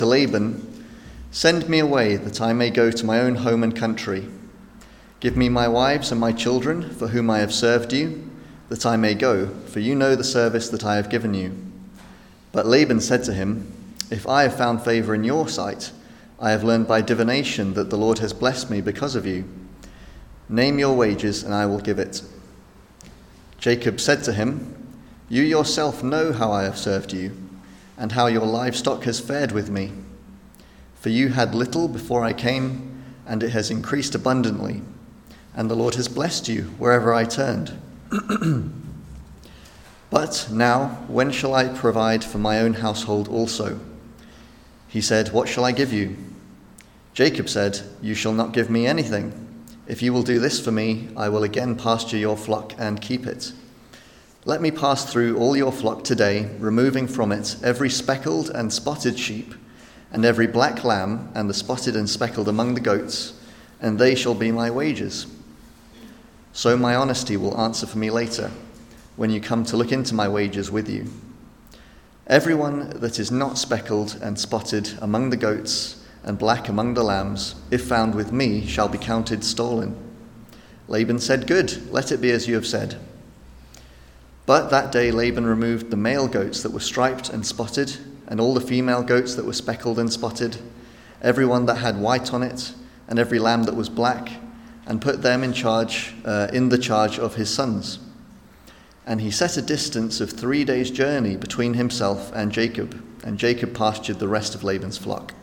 to Laban, "Send me away that I may go to my own home and country. Give me my wives and my children, for whom I have served you, that I may go, for you know the service that I have given you." But Laban said to him, "If I have found favor in your sight, I have learned by divination that the Lord has blessed me because of you. Name your wages, and I will give it." Jacob said to him, "You yourself know how I have served you, and how your livestock has fared with me. For you had little before I came, and it has increased abundantly, and the Lord has blessed you wherever I turned. But now, when shall I provide for my own household also?" He said, "What shall I give you?" Jacob said, "You shall not give me anything. If you will do this for me, I will again pasture your flock and keep it. Let me pass through all your flock today, removing from it every speckled and spotted sheep, and every black lamb, and the spotted and speckled among the goats, and they shall be my wages. So my honesty will answer for me later, when you come to look into my wages with you. Everyone that is not speckled and spotted among the goats and black among the lambs, if found with me, shall be counted stolen." Laban said, "Good, let it be as you have said." But that day Laban removed the male goats that were striped and spotted, and all the female goats that were speckled and spotted, every one that had white on it, and every lamb that was black, and put them in the charge of his sons. And he set a distance of 3 days' journey between himself and Jacob pastured the rest of Laban's flock.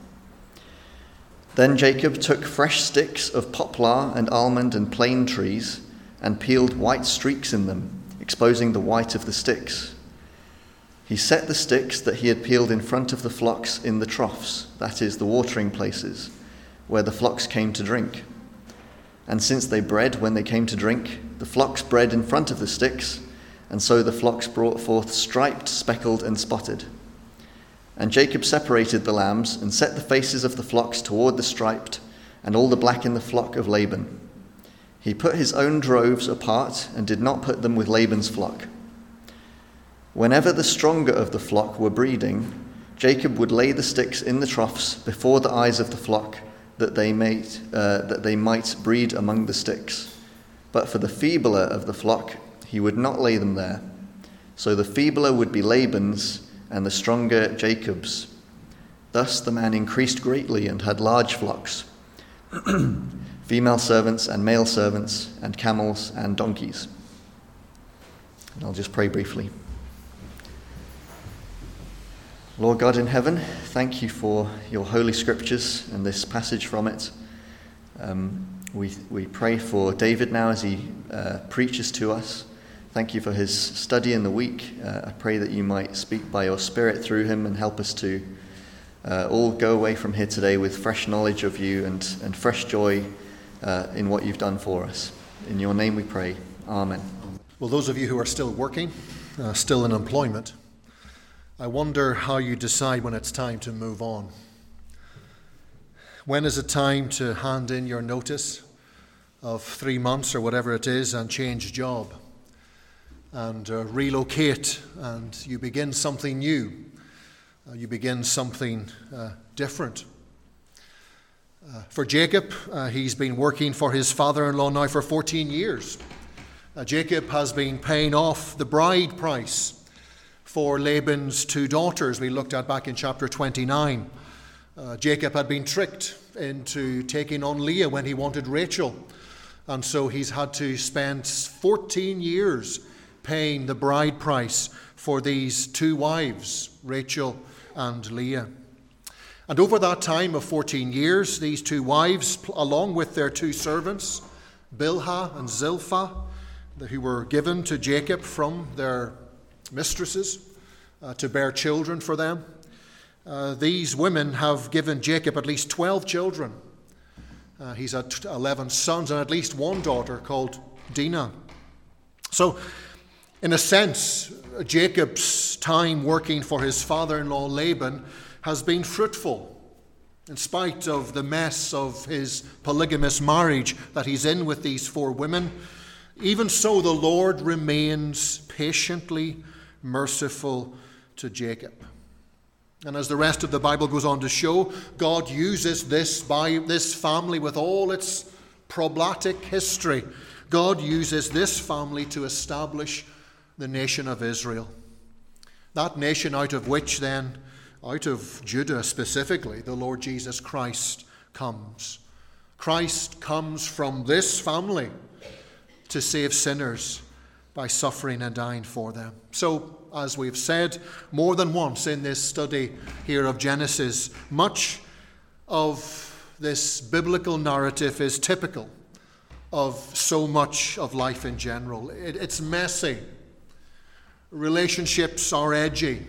Then Jacob took fresh sticks of poplar and almond and plane trees, and peeled white streaks in them, exposing the white of the sticks. He set the sticks that he had peeled in front of the flocks in the troughs, that is, the watering places, where the flocks came to drink. And since they bred when they came to drink, the flocks bred in front of the sticks, and so the flocks brought forth striped, speckled, and spotted. And Jacob separated the lambs, and set the faces of the flocks toward the striped, and all the black in the flock of Laban. He put his own droves apart, and did not put them with Laban's flock. Whenever the stronger of the flock were breeding, Jacob would lay the sticks in the troughs before the eyes of the flock, that they might breed among the sticks. But for the feebler of the flock, he would not lay them there. So the feebler would be Laban's, and the stronger Jacob's. Thus the man increased greatly and had large flocks, female servants and male servants, and camels and donkeys. And I'll just pray briefly. Lord God in heaven, thank you for your holy scriptures and this passage from it. We pray for David now as he preaches to us. Thank you for his study in the week. I pray that you might speak by your Spirit through him and help us to all go away from here today with fresh knowledge of you and fresh joy in what you've done for us. In your name we pray. Amen. Well, those of you who are still working, still in employment, I wonder how you decide when it's time to move on. When is it time to hand in your notice of 3 months or whatever it is and change job and relocate, and you begin something new? You begin something different. For Jacob, he's been working for his father-in-law now for 14 years. Jacob has been paying off the bride price for Laban's 2 daughters we looked at back in chapter 29. Jacob had been tricked into taking on Leah when he wanted Rachel, and so he's had to spend 14 years paying the bride price for these 2 wives, Rachel and Leah. And over that time of 14 years, these 2 wives, along with their 2 servants, Bilhah and Zilpah, who were given to Jacob from their mistresses to bear children for them, these women have given Jacob at least 12 children. He's had 11 sons and at least 1 daughter called Dinah. So, in a sense, Jacob's time working for his father-in-law Laban has been fruitful, in spite of the mess of his polygamous marriage that he's in with these 4 women. Even so, the Lord remains patiently merciful to Jacob. And as the rest of the Bible goes on to show, God uses this family with all its problematic history. God uses this family to establish the nation of Israel. That nation out of which then, out of Judah specifically, the Lord Jesus Christ comes. Christ comes from this family to save sinners by suffering and dying for them. So, as we've said more than once in this study here of Genesis, much of this biblical narrative is typical of so much of life in general. It's messy. Relationships are edgy.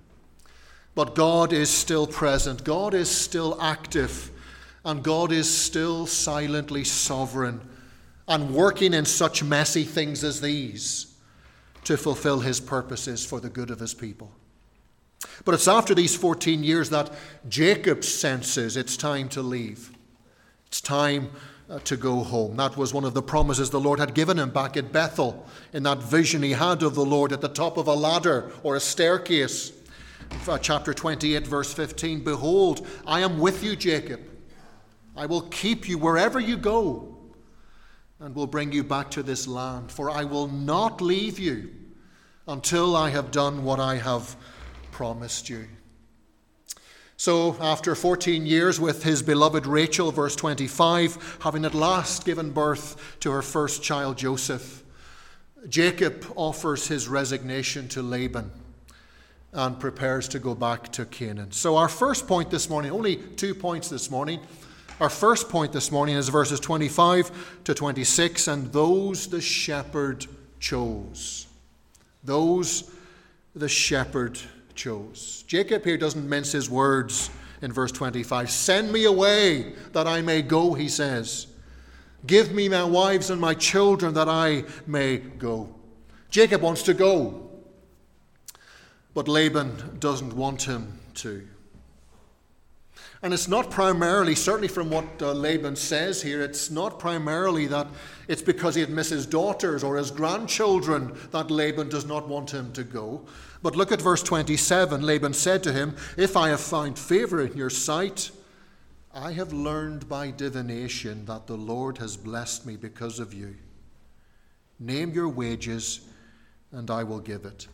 But God is still present. God is still active. And God is still silently sovereign and working in such messy things as these to fulfill his purposes for the good of his people. But it's after these 14 years that Jacob senses it's time to leave. It's time to go home. That was one of the promises the Lord had given him back at Bethel, in that vision he had of the Lord at the top of a ladder or a staircase. Chapter 28, verse 15, "Behold, I am with you, Jacob. I will keep you wherever you go, and will bring you back to this land. For I will not leave you until I have done what I have promised you." So after 14 years with his beloved Rachel, verse 25, having at last given birth to her first child, Joseph, Jacob offers his resignation to Laban and prepares to go back to Canaan. So our first point this morning, only 2 points this morning. Our first point this morning is verses 25 to 26, "And those the shepherd chose." Those the shepherd chose. Jacob here doesn't mince his words in verse 25. "Send me away that I may go," he says. "Give me my wives and my children that I may go." Jacob wants to go, but Laban doesn't want him to. And it's not primarily, certainly from what Laban says here, it's not primarily that it's because he'd miss his daughters or his grandchildren that Laban does not want him to go. But look at verse 27. Laban said to him, "If I have found favor in your sight, I have learned by divination that the Lord has blessed me because of you. Name your wages, and I will give it."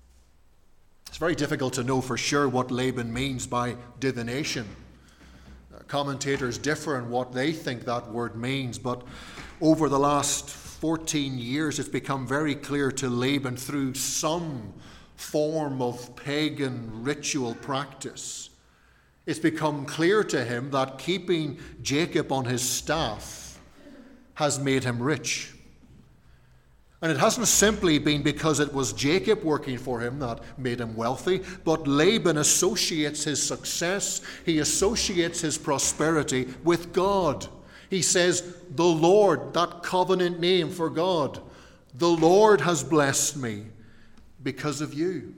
It's very difficult to know for sure what Laban means by divination. Commentators differ in what they think that word means, but over the last 14 years it's become very clear to Laban through some form of pagan ritual practice. It's become clear to him that keeping Jacob on his staff has made him rich. And it hasn't simply been because it was Jacob working for him that made him wealthy, but Laban associates his success, he associates his prosperity with God. He says, "The Lord," that covenant name for God, "the Lord has blessed me because of you."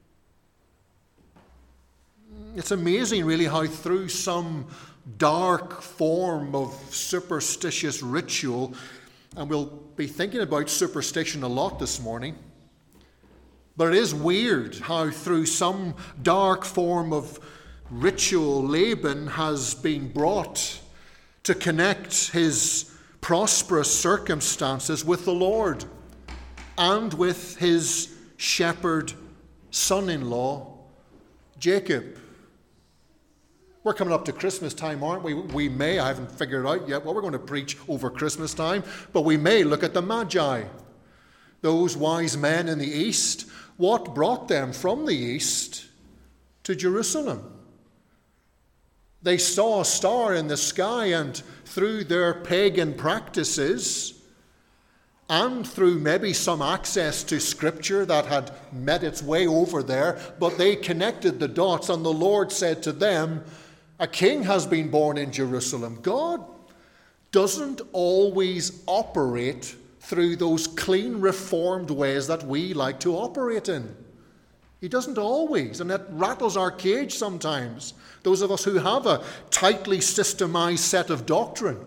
It's amazing, really, how through some dark form of superstitious ritual, and we'll be thinking about superstition a lot this morning, but it is weird how through some dark form of ritual Laban has been brought to connect his prosperous circumstances with the Lord and with his shepherd son-in-law, Jacob. We're coming up to Christmas time, aren't we? We may, I haven't figured out yet what we're going to preach over Christmas time, but we may look at the Magi, those wise men in the east. What brought them from the east to Jerusalem? They saw a star in the sky, and through their pagan practices and through maybe some access to Scripture that had made its way over there, but they connected the dots, and the Lord said to them, "A king has been born in Jerusalem." God doesn't always operate through those clean, reformed ways that we like to operate in. He doesn't always, and that rattles our cage sometimes. Those of us who have a tightly systemized set of doctrine.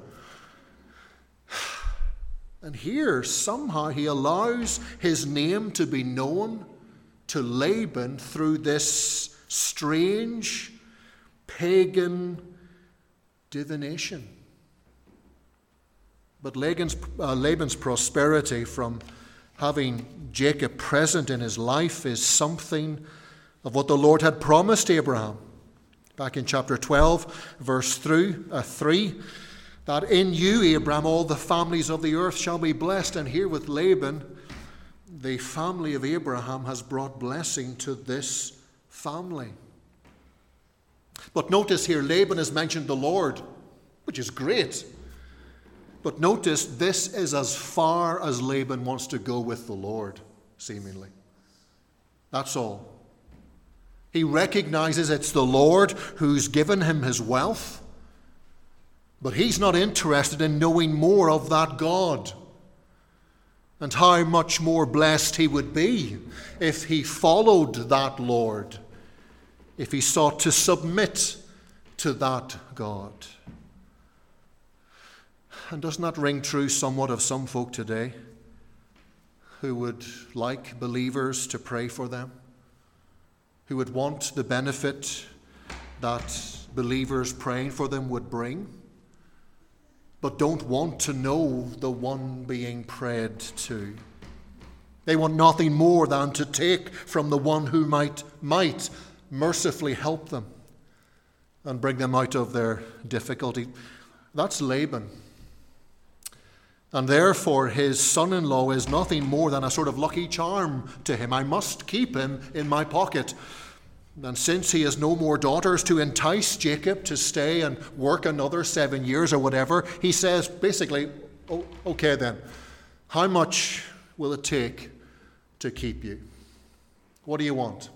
And here, somehow, he allows his name to be known to Laban through this Strange, pagan divination. But Laban's prosperity from having Jacob present in his life is something of what the Lord had promised Abraham. Back in chapter 12, verse 3, that in you, Abraham, all the families of the earth shall be blessed. And here with Laban, the family of Abraham has brought blessing to this family. But notice here, Laban has mentioned the Lord, which is great. But notice, this is as far as Laban wants to go with the Lord, seemingly. That's all. He recognizes it's the Lord who's given him his wealth, but he's not interested in knowing more of that God and how much more blessed he would be if he followed that Lord, if he sought to submit to that God. And doesn't that ring true somewhat of some folk today who would like believers to pray for them, who would want the benefit that believers praying for them would bring, but don't want to know the one being prayed to? They want nothing more than to take from the one who might mercifully help them and bring them out of their difficulty. That's Laban. And therefore his son-in-law is nothing more than a sort of lucky charm to him. I must keep him in my pocket. And since he has no more daughters to entice Jacob to stay and work another 7 years or whatever, he says basically, oh, okay then, how much will it take to keep you? What do you want?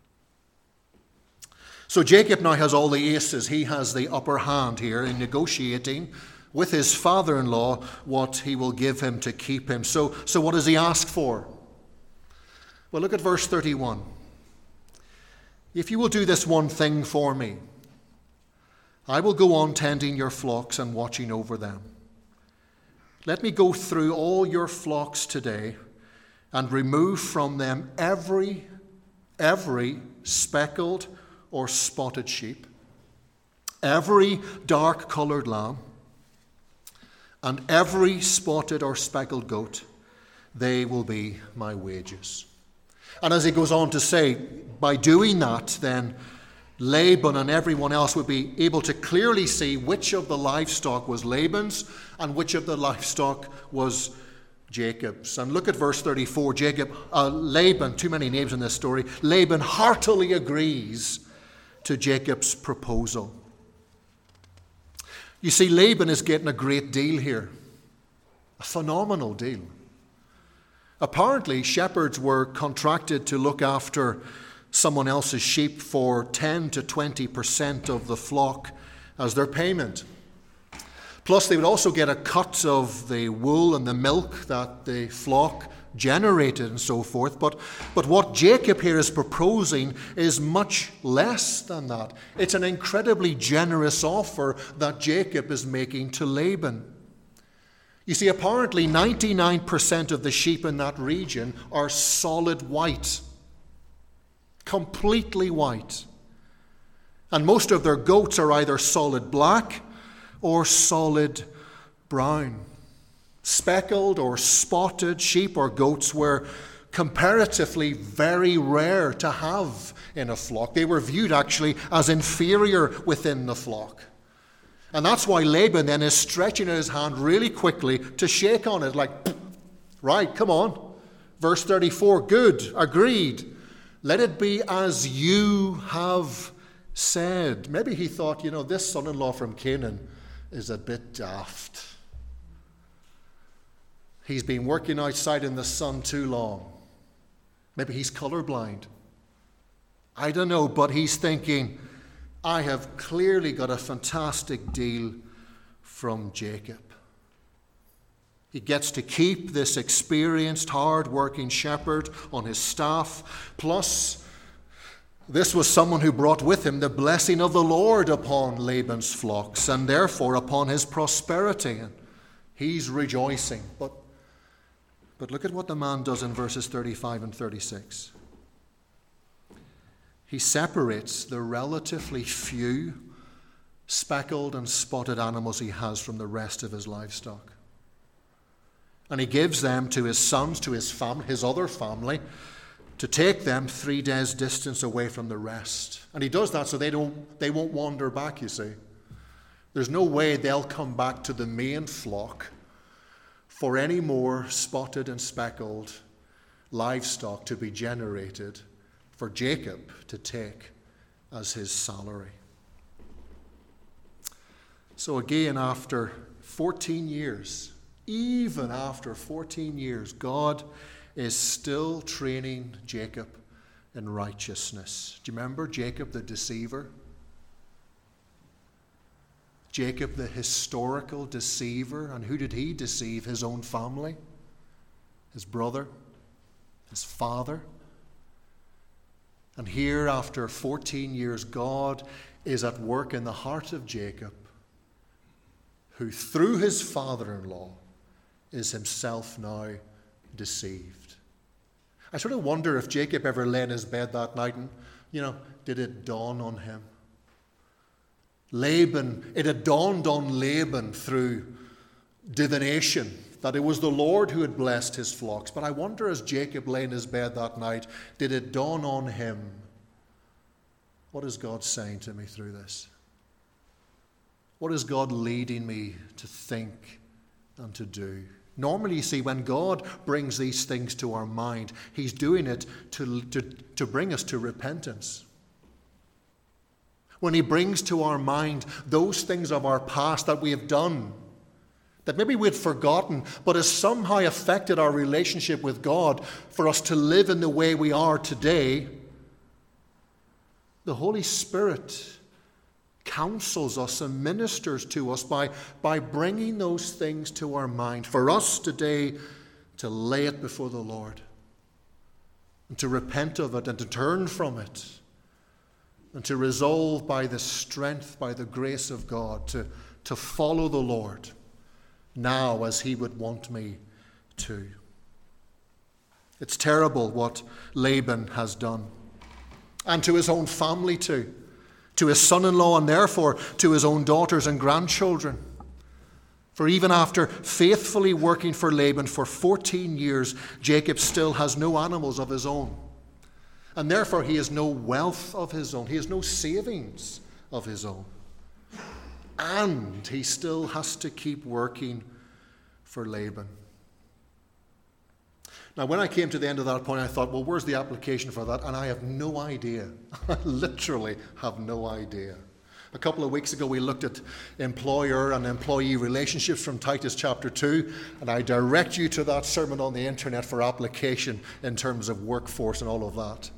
So Jacob now has all the aces. He has the upper hand here in negotiating with his father-in-law what he will give him to keep him. So what does he ask for? Well, look at verse 31. If you will do this one thing for me, I will go on tending your flocks and watching over them. Let me go through all your flocks today and remove from them every speckled or spotted sheep, every dark-colored lamb, and every spotted or speckled goat. They will be my wages. And as he goes on to say, by doing that, then Laban and everyone else would be able to clearly see which of the livestock was Laban's and which of the livestock was Jacob's. And look at verse 34. Laban, too many names in this story, Laban heartily agrees to Jacob's proposal. You see, Laban is getting a great deal here, a phenomenal deal. Apparently, shepherds were contracted to look after someone else's sheep for 10 to 20% of the flock as their payment. Plus, they would also get a cut of the wool and the milk that the flock generated and so forth. But what Jacob here is proposing is much less than that. It's an incredibly generous offer that Jacob is making to Laban. You see, apparently 99% of the sheep in that region are solid white, completely white. And most of their goats are either solid black or solid brown. Speckled or spotted sheep or goats were comparatively very rare to have in a flock. They were viewed actually as inferior within the flock. And that's why Laban then is stretching his hand really quickly to shake on it, like, right, come on. Verse 34, good, agreed. Let it be as you have said. Maybe he thought, this son-in-law from Canaan is a bit daft. He's been working outside in the sun too long. Maybe he's colorblind. I don't know, but he's thinking, I have clearly got a fantastic deal from Jacob. He gets to keep this experienced, hard-working shepherd on his staff. Plus, this was someone who brought with him the blessing of the Lord upon Laban's flocks and therefore upon his prosperity. And he's rejoicing. But look at what the man does in verses 35 and 36. he separates the relatively few speckled and spotted animals he has from the rest of his livestock. And he gives them to his sons, to his family, his other family, to take them 3 days' distance away from the rest. And he does that so they won't wander back, you see. There's no way they'll come back to the main flock for any more spotted and speckled livestock to be generated for Jacob to take as his salary. So again, after 14 years, even after 14 years, God is still training Jacob in righteousness. Do you remember Jacob the deceiver? Jacob the historical deceiver. And who did he deceive? His own family, his brother, his father. And here, after 14 years, God is at work in the heart of Jacob, who through his father-in-law is himself now deceived. I sort of wonder if Jacob ever lay in his bed that night and, did it dawn on him? It had dawned on Laban through divination that it was the Lord who had blessed his flocks. But I wonder, as Jacob lay in his bed that night, did it dawn on him? What is God saying to me through this? What is God leading me to think and to do? Normally, you see, when God brings these things to our mind, he's doing it to bring us to repentance. When he brings to our mind those things of our past that we have done, that maybe we had forgotten, but has somehow affected our relationship with God for us to live in the way we are today, the Holy Spirit counsels us and ministers to us by bringing those things to our mind for us today to lay it before the Lord and to repent of it and to turn from it and to resolve by the strength, by the grace of God to follow the Lord now as he would want me to. It's terrible what Laban has done, and to his own family too. To his son-in-law, and therefore to his own daughters and grandchildren. For even after faithfully working for Laban for 14 years, Jacob still has no animals of his own. And therefore he has no wealth of his own. He has no savings of his own. And he still has to keep working for Laban. Now, when I came to the end of that point, I thought, well, where's the application for that? And I have no idea. I literally have no idea. A couple of weeks ago, we looked at employer and employee relationships from Titus chapter 2, and I direct you to that sermon on the internet for application in terms of workforce and all of that.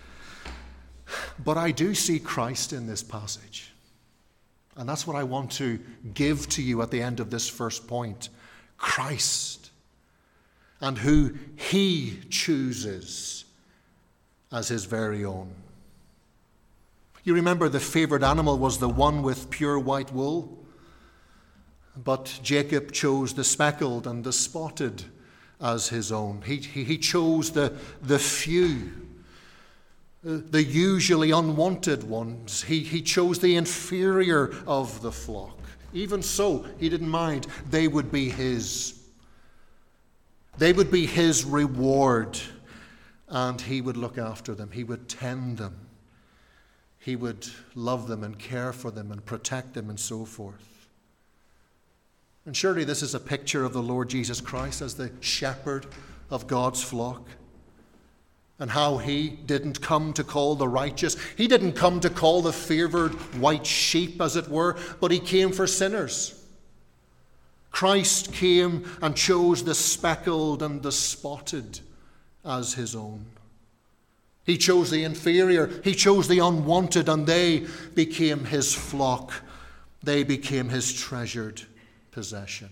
But I do see Christ in this passage. And that's what I want to give to you at the end of this first point. Christ. And who he chooses as his very own. You remember the favored animal was the one with pure white wool, but Jacob chose the speckled and the spotted as his own. He chose the few, the usually unwanted ones. He chose the inferior of the flock. Even so, he didn't mind. They would be his. They would be his reward, and he would look after them. He would tend them. He would love them and care for them and protect them and so forth. And surely this is a picture of the Lord Jesus Christ as the shepherd of God's flock, and how he didn't come to call the righteous. He didn't come to call the favored white sheep, as it were, but he came for sinners. Christ came and chose the speckled and the spotted as his own. He chose the inferior, he chose the unwanted, and they became his flock. They became his treasured possession.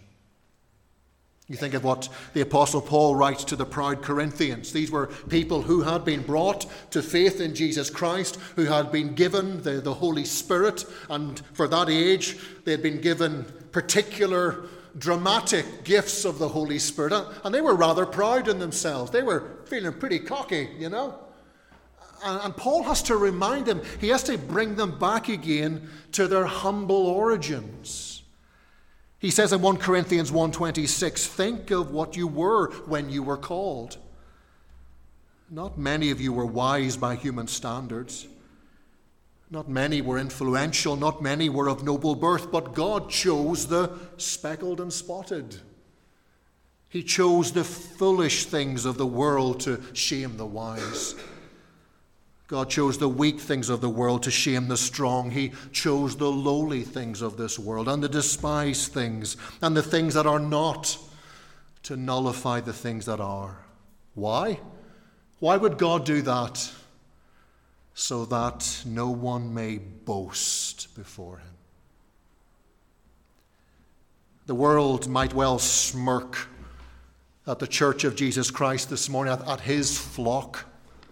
You think of what the Apostle Paul writes to the proud Corinthians. These were people who had been brought to faith in Jesus Christ, who had been given the Holy Spirit, and for that age they had been given particular dramatic gifts of the Holy Spirit, and they were rather proud in themselves. They were feeling pretty cocky, And Paul has to remind them, he has to bring them back again to their humble origins. He says in 1 Corinthians 1:26, think of what you were when you were called. Not many of you were wise by human standards. Not many were influential. Not many were of noble birth. But God chose the speckled and spotted. He chose the foolish things of the world to shame the wise. God chose the weak things of the world to shame the strong. He chose the lowly things of this world and the despised things and the things that are not to nullify the things that are. Why? Why would God do that? So that no one may boast before him. The world might well smirk at the Church of Jesus Christ this morning, at his flock.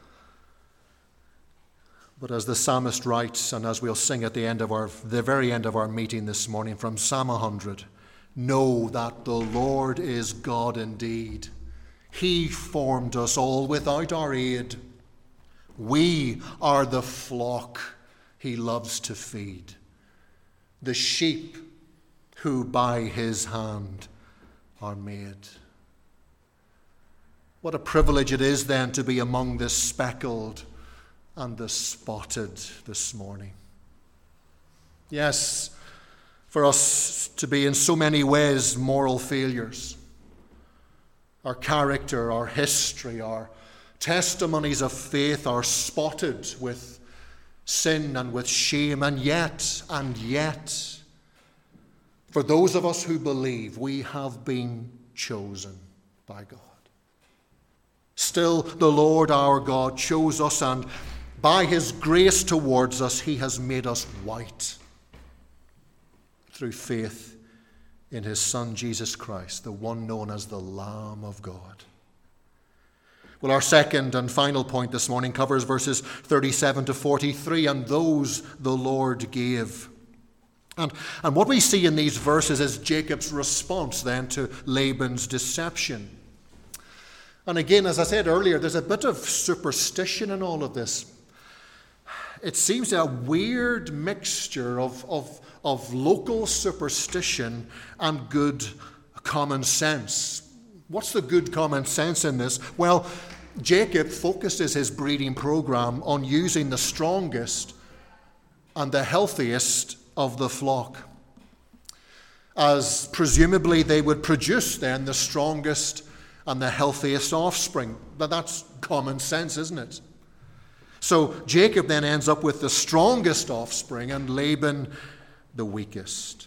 But as the psalmist writes, and as we'll sing at the very end of our meeting this morning from Psalm 100, know that the Lord is God indeed. He formed us all without our aid. We are the flock he loves to feed, the sheep who by his hand are made. What a privilege it is then to be among the speckled and the spotted this morning. Yes, for us to be in so many ways moral failures. Our character, our history, our testimonies of faith are spotted with sin and with shame, and yet, for those of us who believe, we have been chosen by God. Still, the Lord our God chose us, and by his grace towards us, he has made us white through faith in his Son, Jesus Christ, the one known as the Lamb of God. Well, our second and final point this morning covers verses 37 to 43, and those the Lord gave. And what we see in these verses is Jacob's response then to Laban's deception. And again, as I said earlier, there's a bit of superstition in all of this. It seems a weird mixture of local superstition and good common sense. What's the good common sense in this? Well, Jacob focuses his breeding program on using the strongest and the healthiest of the flock, as presumably they would produce then the strongest and the healthiest offspring. But that's common sense, isn't it? So Jacob then ends up with the strongest offspring and Laban the weakest.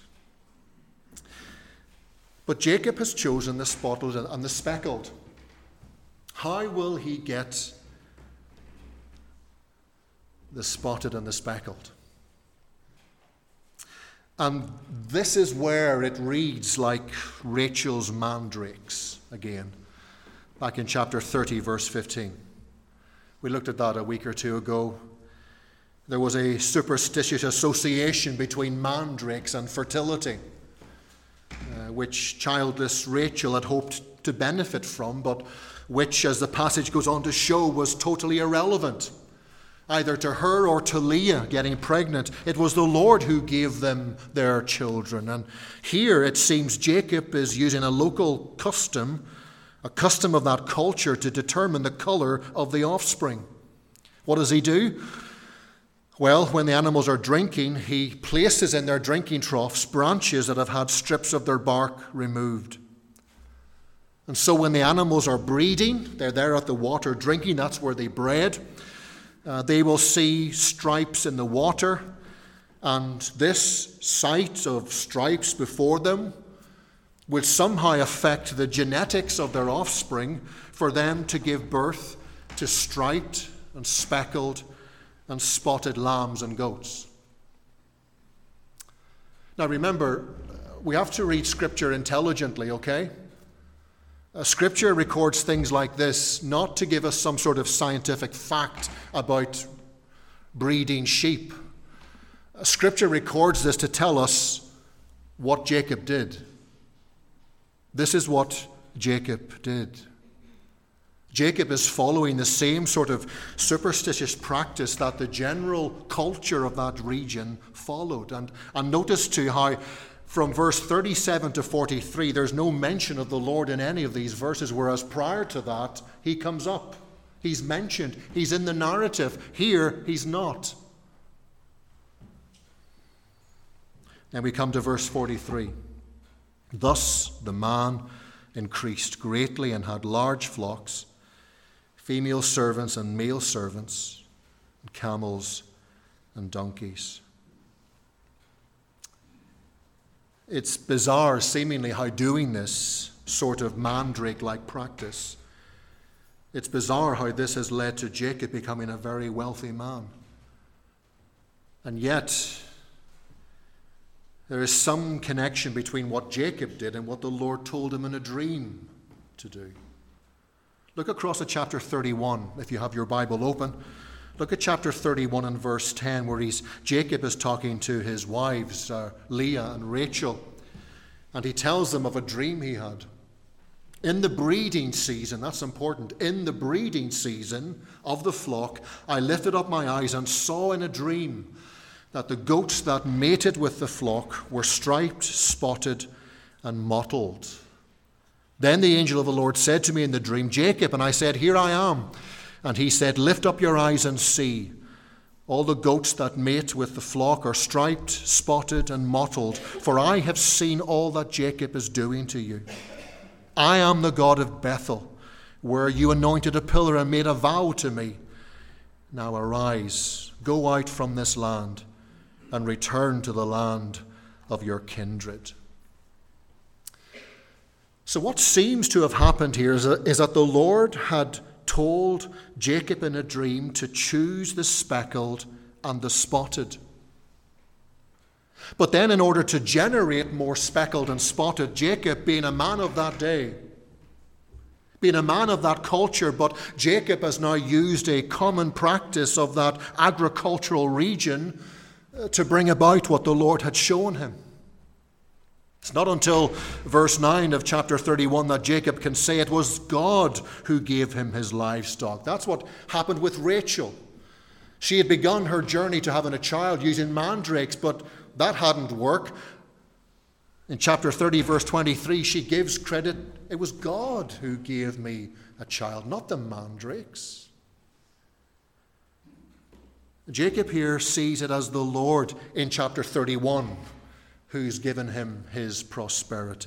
But Jacob has chosen the spotted and the speckled. How will he get the spotted and the speckled? And this is where it reads like Rachel's mandrakes again, back in chapter 30, verse 15. We looked at that a week or two ago. There was a superstitious association between mandrakes and fertility, which childless Rachel had hoped to benefit from, but which, as the passage goes on to show, was totally irrelevant, either to her or to Leah getting pregnant. It was the Lord who gave them their children. And here it seems Jacob is using a local custom, a custom of that culture, to determine the color of the offspring. What does he do? Well, when the animals are drinking, he places in their drinking troughs branches that have had strips of their bark removed. And so when the animals are breeding, they're there at the water drinking, that's where they bred. They will see stripes in the water, and this sight of stripes before them would somehow affect the genetics of their offspring for them to give birth to striped and speckled and spotted lambs and goats. Now remember, we have to read Scripture intelligently, okay? Scripture records things like this not to give us some sort of scientific fact about breeding sheep. Scripture records this to tell us what Jacob did. This is what Jacob did. Jacob is following the same sort of superstitious practice that the general culture of that region followed. And notice too how from verse 37 to 43, there's no mention of the Lord in any of these verses, whereas prior to that, he comes up. He's mentioned. He's in the narrative. Here, he's not. Then we come to verse 43. Thus the man increased greatly and had large flocks, female servants and male servants, and camels and donkeys. It's bizarre, seemingly, how doing this sort of mandrake-like practice, it's bizarre how this has led to Jacob becoming a very wealthy man. And yet, there is some connection between what Jacob did and what the Lord told him in a dream to do. Look across at chapter 31, if you have your Bible open. Look at chapter 31 and verse 10, where Jacob is talking to his wives, Leah and Rachel, and he tells them of a dream he had. In the breeding season, that's important, in the breeding season of the flock, I lifted up my eyes and saw in a dream that the goats that mated with the flock were striped, spotted, and mottled. Then the angel of the Lord said to me in the dream, Jacob, and I said, Here I am. And he said, Lift up your eyes and see. All the goats that mate with the flock are striped, spotted, and mottled, for I have seen all that Jacob is doing to you. I am the God of Bethel, where you anointed a pillar and made a vow to me. Now arise, go out from this land, and return to the land of your kindred. So what seems to have happened here is that the Lord had told Jacob in a dream to choose the speckled and the spotted. But then in order to generate more speckled and spotted, Jacob, being a man of that day, being a man of that culture, but Jacob has now used a common practice of that agricultural region to bring about what the Lord had shown him. It's not until verse 9 of chapter 31 that Jacob can say it was God who gave him his livestock. That's what happened with Rachel. She had begun her journey to having a child using mandrakes, but that hadn't worked. In chapter 30, verse 23, she gives credit. It was God who gave me a child, not the mandrakes. Jacob here sees it as the Lord in chapter 31 who's given him his prosperity.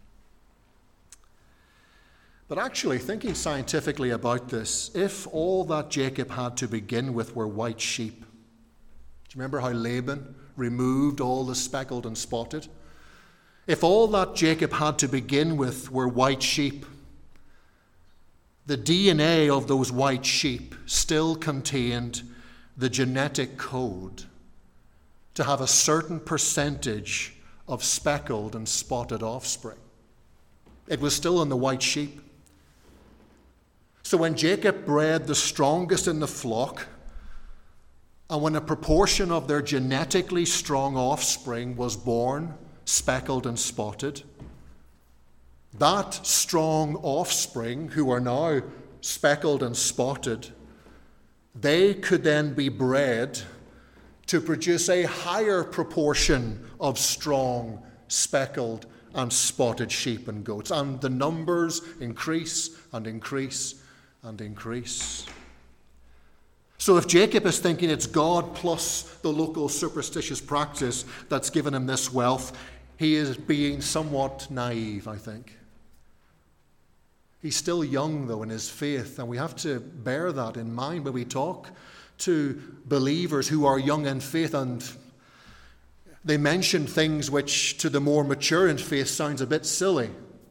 But actually, thinking scientifically about this, if all that Jacob had to begin with were white sheep, do you remember how Laban removed all the speckled and spotted? If all that Jacob had to begin with were white sheep, the DNA of those white sheep still contained the genetic code to have a certain percentage of speckled and spotted offspring. It was still in the white sheep. So when Jacob bred the strongest in the flock, and when a proportion of their genetically strong offspring was born, speckled and spotted, that strong offspring, who are now speckled and spotted, they could then be bred to produce a higher proportion of strong, speckled, and spotted sheep and goats. And the numbers increase and increase and increase. So if Jacob is thinking it's God plus the local superstitious practice that's given him this wealth, he is being somewhat naive, I think. He's still young, though, in his faith, and we have to bear that in mind when we talk to believers who are young in faith, and they mention things which to the more mature in faith sounds a bit silly.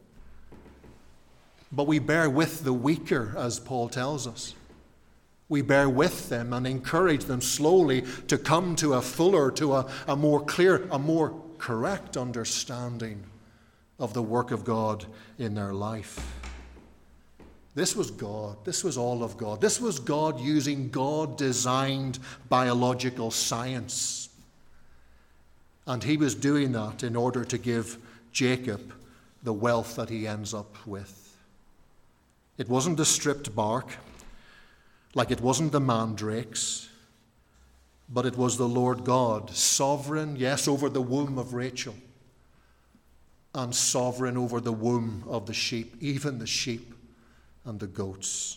But we bear with the weaker, as Paul tells us. We bear with them and encourage them slowly to come to a fuller, to a more clear, a more correct understanding of the work of God in their life. This was God. This was all of God. This was God using God-designed biological science. And he was doing that in order to give Jacob the wealth that he ends up with. It wasn't the stripped bark, like it wasn't the mandrakes, but it was the Lord God, sovereign, yes, over the womb of Rachel, and sovereign over the womb of the sheep, even the sheep and the goats.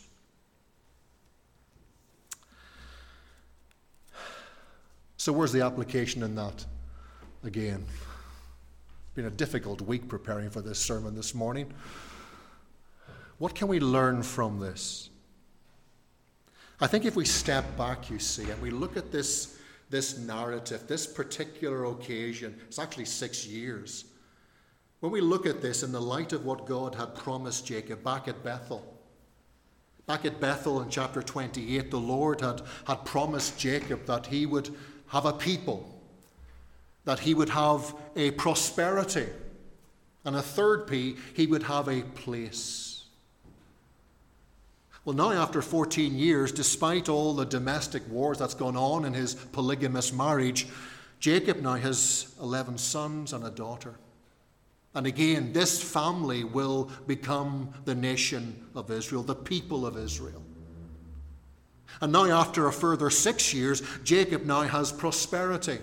So where's the application in that? Again, it's been a difficult week preparing for this sermon this morning. What can we learn from this? I think if we step back, you see, and we look at this narrative, this particular occasion, it's actually 6 years. When we look at this in the light of what God had promised Jacob back at Bethel in chapter 28, the Lord had promised Jacob that he would have a people, that he would have a prosperity, and a third P, he would have a place. Well, now after 14 years, despite all the domestic wars that's gone on in his polygamous marriage, Jacob now has 11 sons and a daughter. And again, this family will become the nation of Israel, the people of Israel. And now after a further 6 years, Jacob now has prosperity.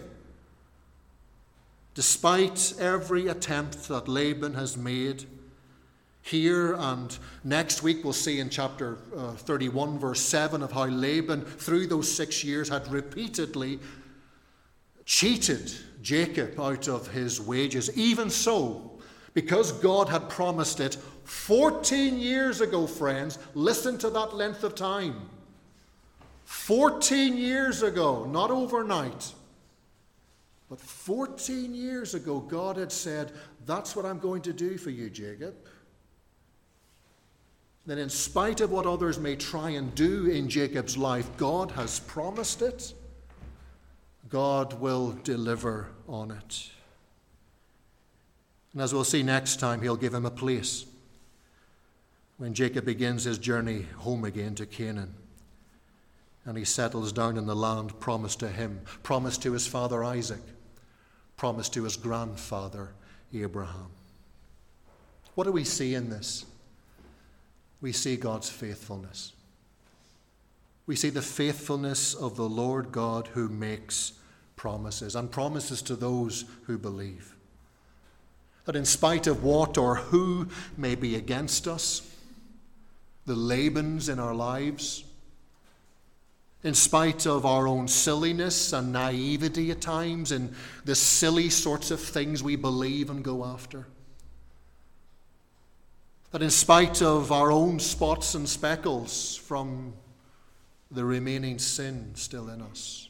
Despite every attempt that Laban has made here, and next week we'll see in chapter 31, verse 7, of how Laban, through those 6 years, had repeatedly cheated Jacob out of his wages. Even so, because God had promised it 14 years ago, friends, listen to that length of time. 14 years ago, not overnight, but 14 years ago, God had said, that's what I'm going to do for you, Jacob. Then in spite of what others may try and do in Jacob's life, God has promised it. God will deliver on it. And as we'll see next time, he'll give him a place when Jacob begins his journey home again to Canaan. And he settles down in the land promised to him, promised to his father Isaac, promised to his grandfather Abraham. What do we see in this? We see God's faithfulness. We see the faithfulness of the Lord God who makes promises, and promises to those who believe. That in spite of what or who may be against us, the Labans in our lives, in spite of our own silliness and naivety at times, and the silly sorts of things we believe and go after, that in spite of our own spots and speckles from the remaining sin still in us,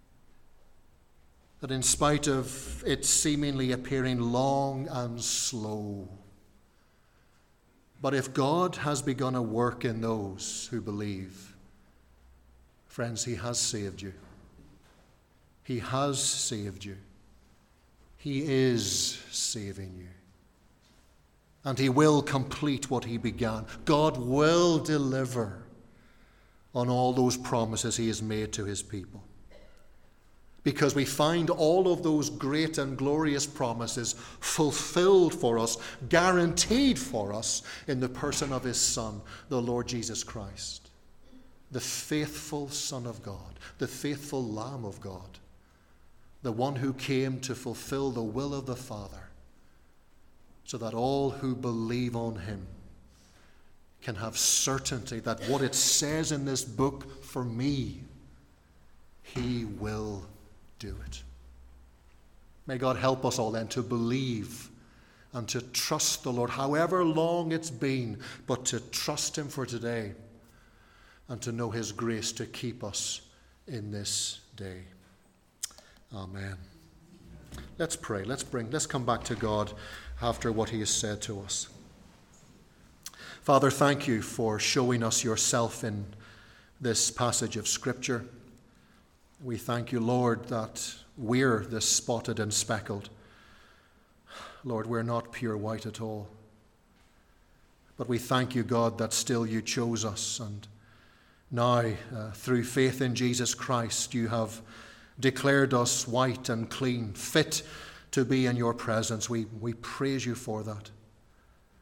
that in spite of it seemingly appearing long and slow, but if God has begun a work in those who believe, friends, he has saved you. He has saved you. He is saving you. And he will complete what he began. God will deliver on all those promises he has made to his people. Because we find all of those great and glorious promises fulfilled for us, guaranteed for us in the person of his Son, the Lord Jesus Christ. The faithful Son of God, the faithful Lamb of God, the one who came to fulfill the will of the Father, so that all who believe on him can have certainty that what it says in this book for me, he will do it. May God help us all then to believe and to trust the Lord, however long it's been, but to trust him for today and to know his grace to keep us in this day. Amen. Let's pray. Let's come back to God after what he has said to us. Father, thank you for showing us yourself in this passage of Scripture. We thank you, Lord, that we're the spotted and speckled. Lord, we're not pure white at all. But we thank you, God, that still you chose us. And now, through faith in Jesus Christ, you have declared us white and clean, fit to be in your presence. We praise you for that.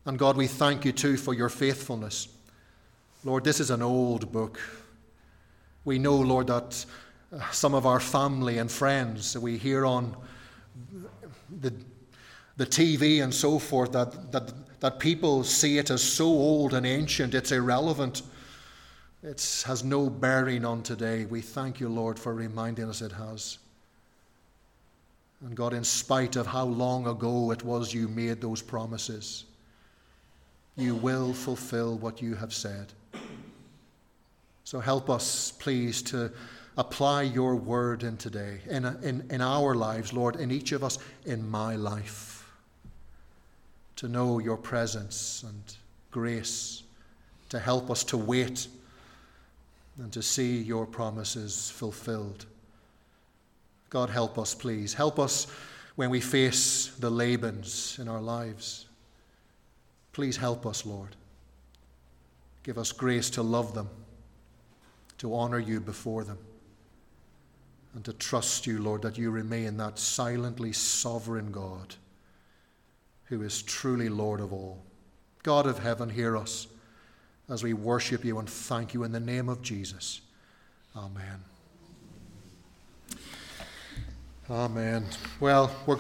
And God, we thank you too for your faithfulness. Lord, this is an old book. We know, Lord, that some of our family and friends we hear on the TV and so forth, that people see it as so old and ancient, it's irrelevant. It has no bearing on today. We thank you, Lord, for reminding us it has. And God, in spite of how long ago it was you made those promises, you will fulfill what you have said. So help us, please, to apply your word in today, in our lives, Lord, in each of us, in my life, to know your presence and grace, to help us to wait and to see your promises fulfilled. God, help us, please. Help us when we face the Labans in our lives. Please help us, Lord. Give us grace to love them, to honor you before them, and to trust you, Lord, that you remain that silently sovereign God who is truly Lord of all. God of heaven, hear us as we worship you and thank you in the name of Jesus. Amen. Amen. Well, we're